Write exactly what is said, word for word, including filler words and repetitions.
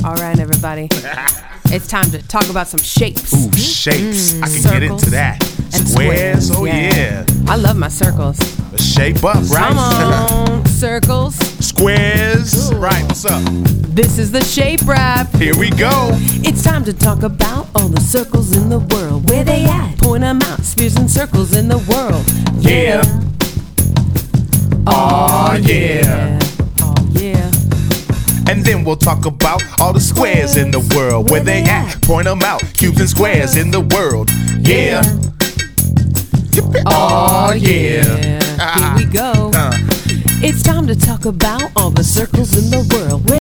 All right, everybody. It's time to talk about some shapes. Ooh, shapes. Mm, I can circles get into that. and Squares, oh yeah. I love my circles. Shape up, right? Come on, circles. Squares. Right, what's up? This is the shape rap. Here we go. It's time to talk about all the circles in the world. Where they at? Point them out. Spheres and circles in the world. Yeah. Oh, yeah. Oh, yeah. And then we'll talk about all the squares in the world. Where they at? Point them out. Cubes and squares in the world. Yeah. Oh, yeah. Here we go. Uh. It's time to talk about all the circles in the world. Where